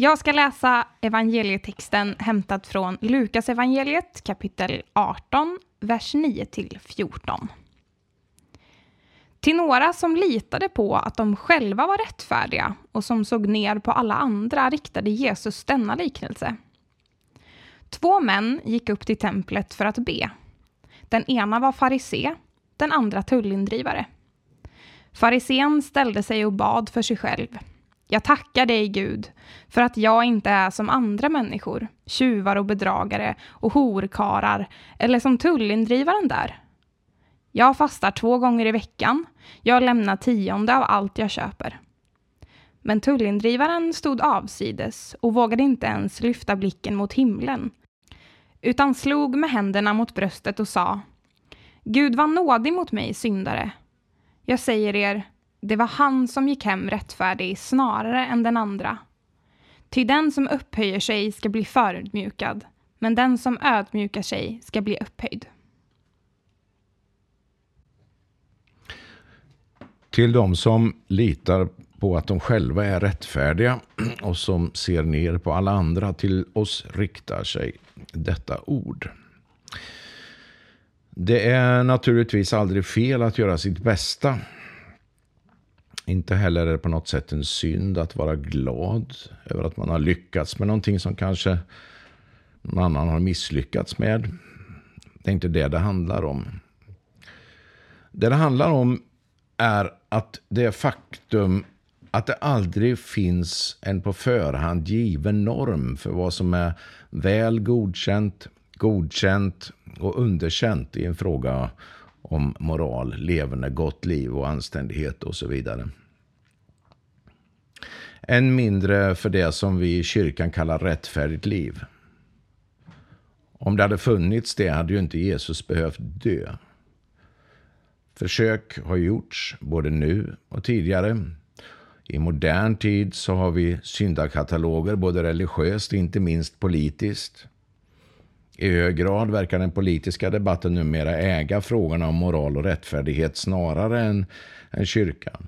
Jag ska läsa evangelietexten hämtad från Lukas evangeliet kapitel 18, vers 9-14. Till några som litade på att de själva var rättfärdiga och som såg ner på alla andra riktade Jesus denna liknelse. 2 män gick upp till templet för att be. Den ena var farisé, den andra tullindrivare. Farisén ställde sig och bad för sig själv. Jag tackar dig, Gud, för att jag inte är som andra människor, tjuvar och bedragare och horkarar, eller som tullindrivaren där. Jag fastar 2 gånger i veckan, jag lämnar 10% av allt jag köper. Men tullindrivaren stod avsides och vågade inte ens lyfta blicken mot himlen, utan slog med händerna mot bröstet och sa: Gud var nådig mot mig, syndare. Jag säger er, det var han som gick hem rättfärdig snarare än den andra. Ty den som upphöjer sig ska bli förödmjukad, men den som ödmjukar sig ska bli upphöjd. Till de som litar på att de själva är rättfärdiga och som ser ner på alla andra, till oss riktar sig detta ord. Det är naturligtvis aldrig fel att göra sitt bästa. Inte heller är det på något sätt en synd att vara glad över att man har lyckats med någonting som kanske någon annan har misslyckats med. Det är inte det handlar om. Det handlar om är att det faktum att det aldrig finns en på förhand given norm för vad som är väl godkänt och underkänt i en fråga om moral, levande, gott liv och anständighet och så vidare. Än mindre för det som vi i kyrkan kallar rättfärdigt liv. Om det hade funnits det hade ju inte Jesus behövt dö. Försök har gjorts både nu och tidigare. I modern tid så har vi syndakataloger både religiöst och inte minst politiskt. I hög grad verkar den politiska debatten numera äga frågorna om moral och rättfärdighet snarare än kyrkan.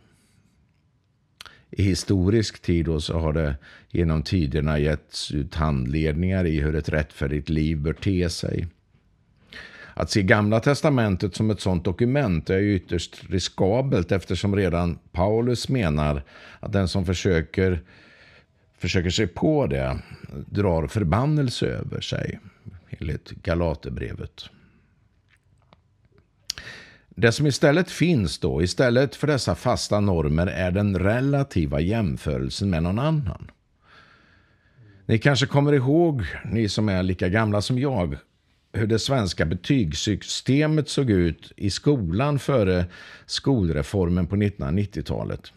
I historisk tid då så har det genom tiderna getts ut handledningar i hur ett rättfärdigt liv bör te sig. Att se Gamla testamentet som ett sådant dokument är ju ytterst riskabelt eftersom redan Paulus menar att den som försöker sig på det drar förbannelse över sig, enligt Galaterbrevet. Det som istället finns då, istället för dessa fasta normer, är den relativa jämförelsen med någon annan. Ni kanske kommer ihåg, ni som är lika gamla som jag, hur det svenska betygssystemet såg ut i skolan före skolreformen på 1990-talet.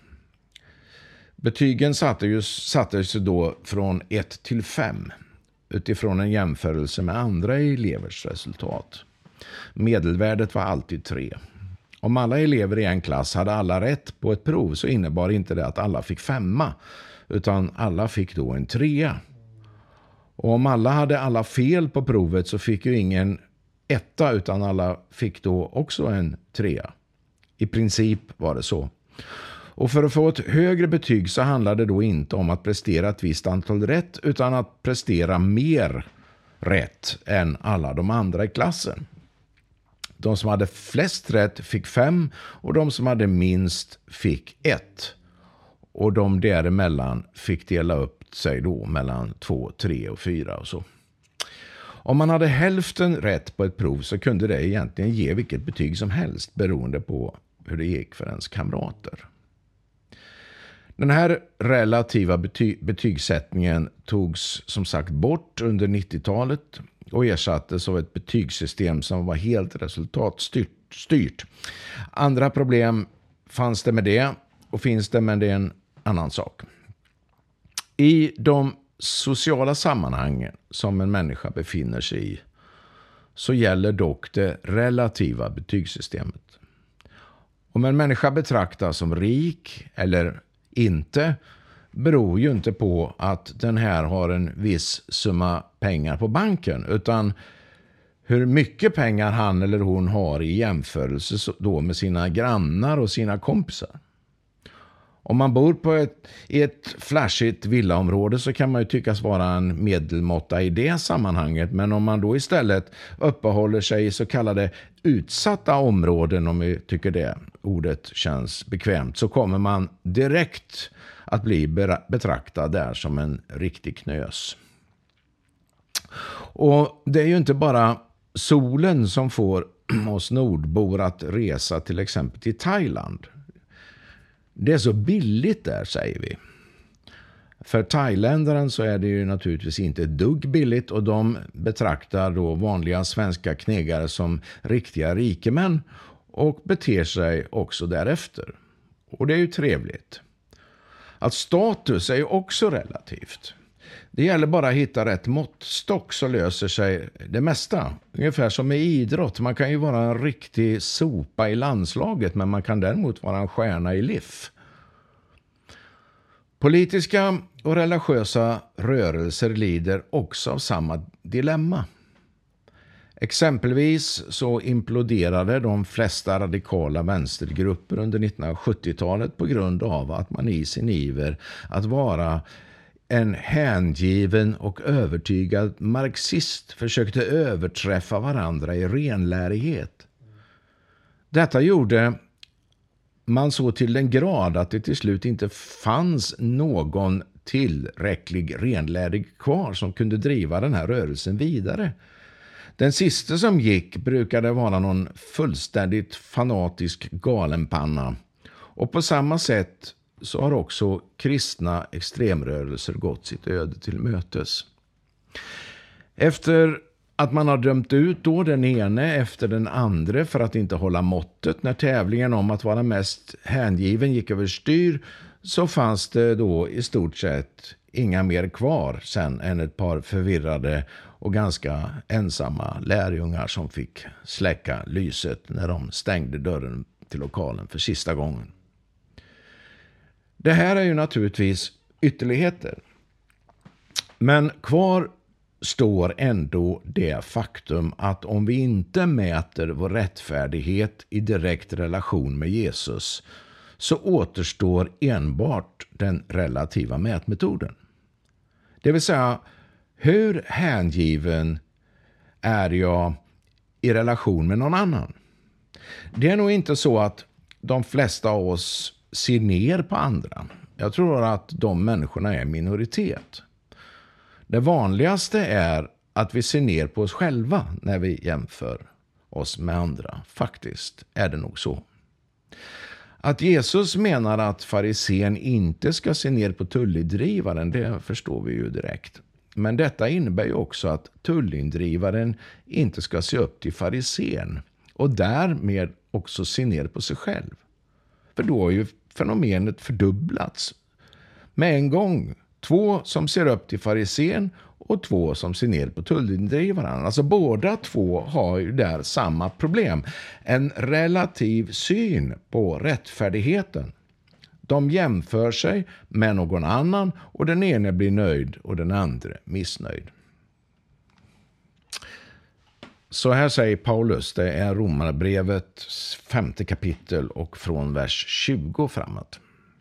Betygen sattes då från 1 till 5 utifrån en jämförelse med andra elevers resultat. Medelvärdet var alltid 3. Om alla elever i en klass hade alla rätt på ett prov så innebar inte det att alla fick 5, utan alla fick då en 3. Och om alla hade alla fel på provet så fick ju ingen 1 utan alla fick då också en 3. I princip var det så. Och för att få ett högre betyg så handlade det då inte om att prestera ett visst antal rätt utan att prestera mer rätt än alla de andra i klassen. De som hade flest rätt fick 5 och de som hade minst fick 1. Och de däremellan fick dela upp sig då mellan 2, 3 och 4 och så. Om man hade hälften rätt på ett prov så kunde det egentligen ge vilket betyg som helst beroende på hur det gick för ens kamrater. Den här relativa betygssättningen togs som sagt bort under 90-talet och ersattes av ett betygssystem som var helt resultatstyrt. Andra problem fanns det med det och finns det, men det är en annan sak. I de sociala sammanhangen som en människa befinner sig i så gäller dock det relativa betygssystemet. Om en människa betraktas som rik eller inte beror ju inte på att den här har en viss summa pengar på banken, utan hur mycket pengar han eller hon har i jämförelse då med sina grannar och sina kompisar. Om man bor i ett flashigt villaområde så kan man ju tyckas vara en medelmåtta i det sammanhanget. Men om man då istället uppehåller sig i så kallade utsatta områden, om vi tycker det ordet känns bekvämt, så kommer man direkt att bli betraktad där som en riktig knös. Och det är ju inte bara solen som får oss nordbor att resa till exempel till Thailand. Det är så billigt där, säger vi. För thailändaren så är det ju naturligtvis inte ett dugg billigt, och de betraktar då vanliga svenska knegare som riktiga rikemän och beter sig också därefter. Och det är ju trevligt. Att status är ju också relativt. Det gäller bara att hitta rätt måttstock så löser sig det mesta. Ungefär som med idrott. Man kan ju vara en riktig sopa i landslaget, men man kan däremot vara en stjärna i LIF. Politiska och religiösa rörelser lider också av samma dilemma. Exempelvis så imploderade de flesta radikala vänstergrupper under 1970-talet på grund av att man i sin iver att vara en hängiven och övertygad marxist försökte överträffa varandra i renlärighet. Detta gjorde man så till den grad att det till slut inte fanns någon tillräcklig renlärig kvar som kunde driva den här rörelsen vidare. Den sista som gick brukade vara någon fullständigt fanatisk galenpanna. Och på samma sätt så har också kristna extremrörelser gått sitt öde till mötes. Efter att man har dömt ut då den ene efter den andra för att inte hålla måttet när tävlingen om att vara mest hängiven gick överstyr, så fanns det då i stort sett inga mer kvar sen än ett par förvirrade och ganska ensamma lärjungar som fick släcka lyset när de stängde dörren till lokalen för sista gången. Det här är ju naturligtvis ytterligheter. Men kvar står ändå det faktum att om vi inte mäter vår rättfärdighet i direkt relation med Jesus, så återstår enbart den relativa mätmetoden. Det vill säga, hur hängiven är jag i relation med någon annan? Det är nog inte så att de flesta av oss ser ner på andra. Jag tror att de människorna är minoritet. Det vanligaste är att vi ser ner på oss själva när vi jämför oss med andra. Faktiskt är det nog så. Att Jesus menar att farisén inte ska se ner på tullindrivaren, det förstår vi ju direkt. Men detta innebär ju också att tullindrivaren inte ska se upp till farisén och därmed också se ner på sig själv. För då har ju fenomenet fördubblats. Med en gång, 2 som ser upp till farisén och 2 som ser ner på tullindrivaren. Alltså båda två har ju där samma problem. En relativ syn på rättfärdigheten. De jämför sig med någon annan och den ene blir nöjd och den andra missnöjd. Så här säger Paulus, det är Romarbrevet 5:e kapitel och från vers 20 framåt.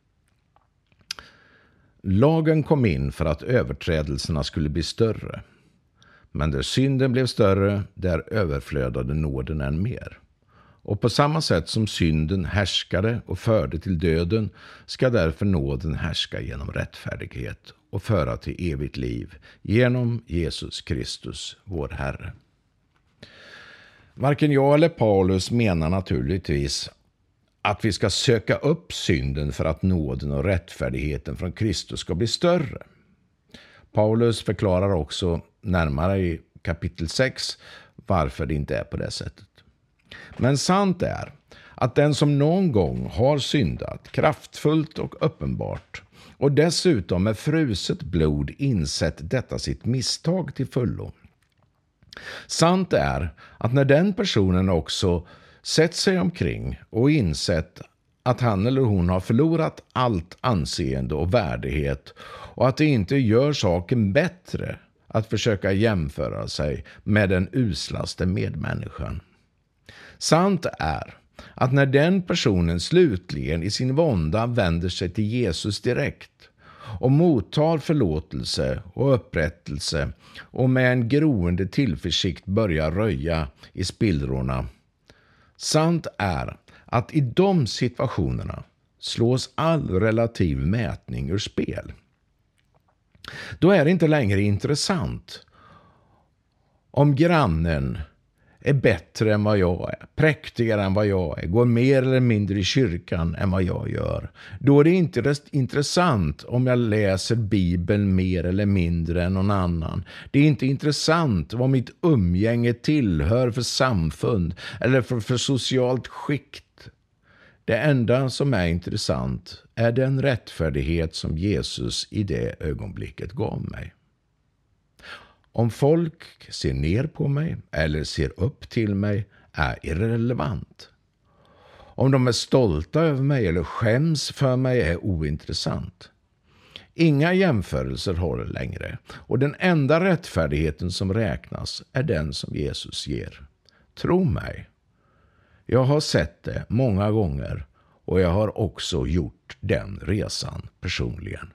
Lagen kom in för att överträdelserna skulle bli större. Men där synden blev större, där överflödade nåden än mer. Och på samma sätt som synden härskade och förde till döden, ska därför nåden härska genom rättfärdighet och föra till evigt liv genom Jesus Kristus, vår Herre. Varken jag eller Paulus menar naturligtvis att vi ska söka upp synden för att nåden och rättfärdigheten från Kristus ska bli större. Paulus förklarar också närmare i kapitel 6 varför det inte är på det sättet. Men sant är att den som någon gång har syndat kraftfullt och uppenbart och dessutom med fruset blod insett detta sitt misstag till fullo. Sant är att när den personen också sett sig omkring och insett att han eller hon har förlorat allt anseende och värdighet och att det inte gör saken bättre att försöka jämföra sig med den uslaste medmänniskan. Sant är att när den personen slutligen i sin vånda vänder sig till Jesus direkt och mottar förlåtelse och upprättelse och med en groende tillförsikt börjar röja i spillrorna. Sant är att i de situationerna slås all relativ mätning ur spel. Då är det inte längre intressant om grannen är bättre än vad jag är, präktigare än vad jag är, går mer eller mindre i kyrkan än vad jag gör. Då är det inte intressant om jag läser Bibeln mer eller mindre än någon annan. Det är inte intressant vad mitt umgänge tillhör för samfund eller för socialt skikt. Det enda som är intressant är den rättfärdighet som Jesus i det ögonblicket gav mig. Om folk ser ner på mig eller ser upp till mig är irrelevant. Om de är stolta över mig eller skäms för mig är ointressant. Inga jämförelser håller längre, och den enda rättfärdigheten som räknas är den som Jesus ger. Tro mig, jag har sett det många gånger och jag har också gjort den resan personligen.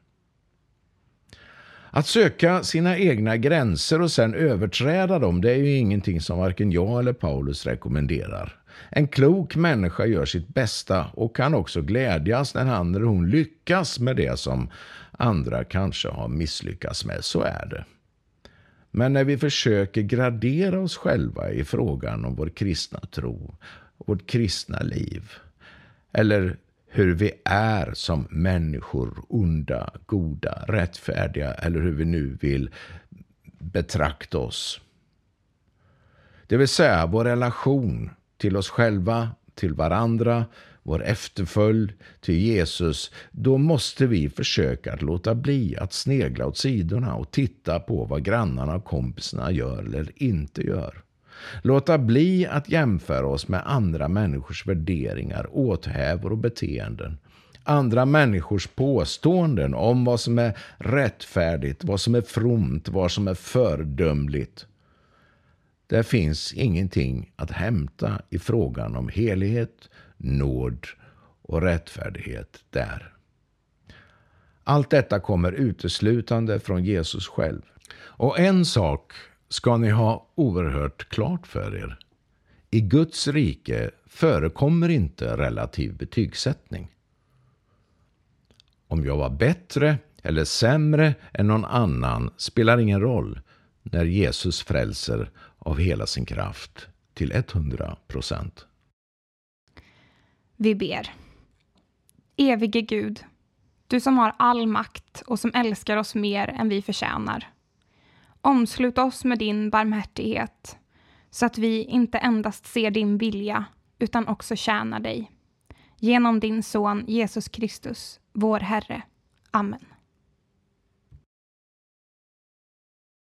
Att söka sina egna gränser och sedan överträda dem, det är ju ingenting som varken jag eller Paulus rekommenderar. En klok människa gör sitt bästa och kan också glädjas när han eller hon lyckas med det som andra kanske har misslyckats med. Så är det. Men när vi försöker gradera oss själva i frågan om vår kristna tro, vårt kristna liv, eller hur vi är som människor, onda, goda, rättfärdiga, eller hur vi nu vill betrakta oss. Det vill säga vår relation till oss själva, till varandra, vår efterföljd till Jesus, då måste vi försöka att låta bli att snegla åt sidorna och titta på vad grannarna och kompisarna gör eller inte gör. Låta bli att jämföra oss med andra människors värderingar, åthävor och beteenden. Andra människors påståenden om vad som är rättfärdigt, vad som är fromt, vad som är fördömligt. Det finns ingenting att hämta i frågan om helighet, nåd och rättfärdighet där. Allt detta kommer uteslutande från Jesus själv. Och en sak ska ni ha oerhört klart för er. I Guds rike förekommer inte relativ betygssättning. Om jag var bättre eller sämre än någon annan spelar ingen roll när Jesus frälser av hela sin kraft till 100%. Vi ber. Evige Gud, du som har all makt och som älskar oss mer än vi förtjänar. Omslut oss med din barmhärtighet så att vi inte endast ser din vilja utan också tjänar dig. Genom din son Jesus Kristus, vår Herre. Amen.